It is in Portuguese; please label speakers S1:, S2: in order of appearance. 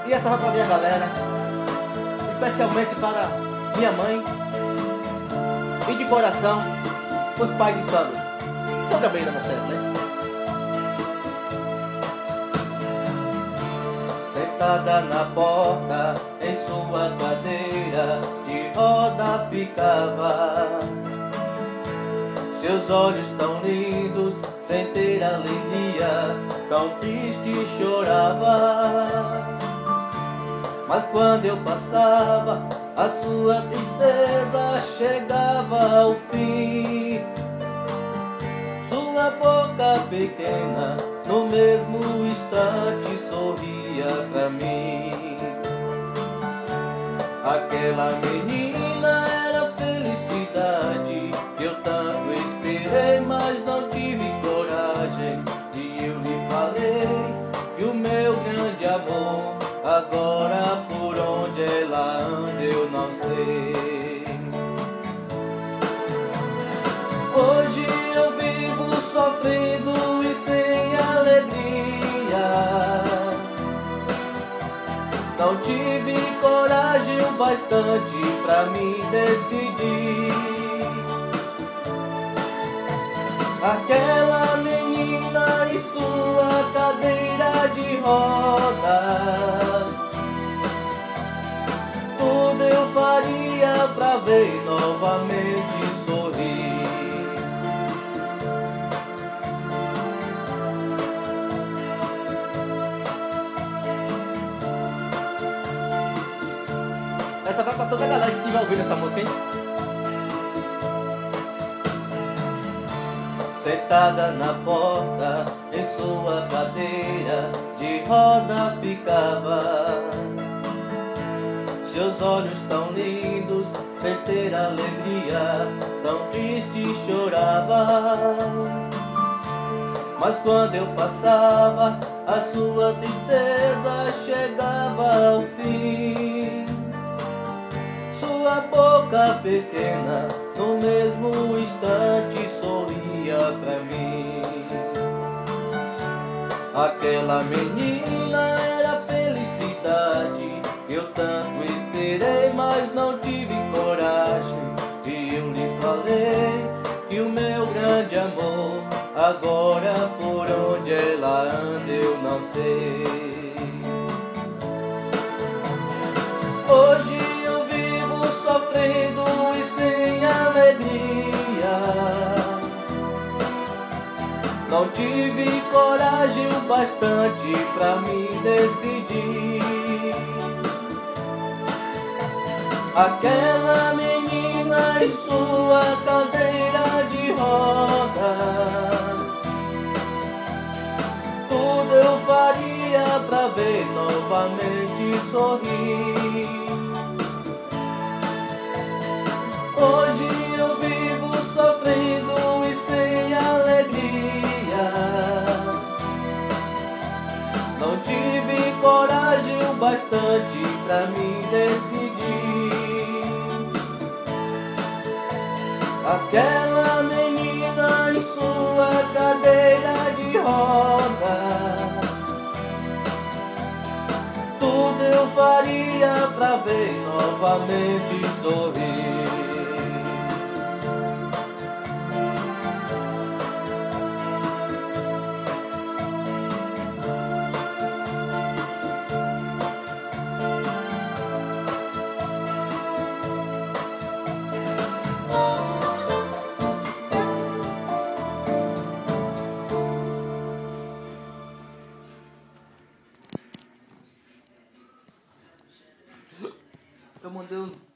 S1: E essa vai pra minha galera, especialmente para minha mãe e de coração os pais de Sandra. Sandra Beira na série, né? Sentada na porta, em sua cadeira de roda ficava. Seus olhos tão lindos, sem ter alegria, tão triste chorava. Mas quando eu passava, a sua tristeza chegava ao fim. Sua boca pequena, no mesmo instante, sorria pra mim. Aquela menina era felicidade, eu tanto esperei, mas não tive coragem. E eu lhe falei que o meu grande amor, agora por onde ela anda eu não sei. Hoje eu vivo sofrendo e sem alegria. Não tive coragem o bastante pra me decidir. Aquela menina em sua cadeira de rodas, tudo eu faria pra ver novamente sorrir. Essa vai pra toda a galera que estiver ouvindo essa música, hein? Sentada na porta, em sua cadeira de roda ficava. Seus olhos tão lindos, sem ter alegria, tão triste chorava. Mas quando eu passava, a sua tristeza chegava ao fim. Sua boca pequena, no mesmo instante, sorria pra mim. Aquela menina era felicidade, eu tanto esperei, mas não tive coragem. E eu lhe falei que o meu grande amor, agora por onde ela anda eu não sei. Hoje eu vivo sofrendo e sem alegria. Não tive coragem o bastante pra me decidir. Aquela menina em sua cadeira de rodas, tudo eu faria pra ver novamente sorrir. Hoje eu vivo sofrendo e sem alegria. Não tive coragem o bastante pra me decidir. Aquela menina em sua cadeira de rodas, tudo eu faria pra ver novamente sorrir. Eu mandei uns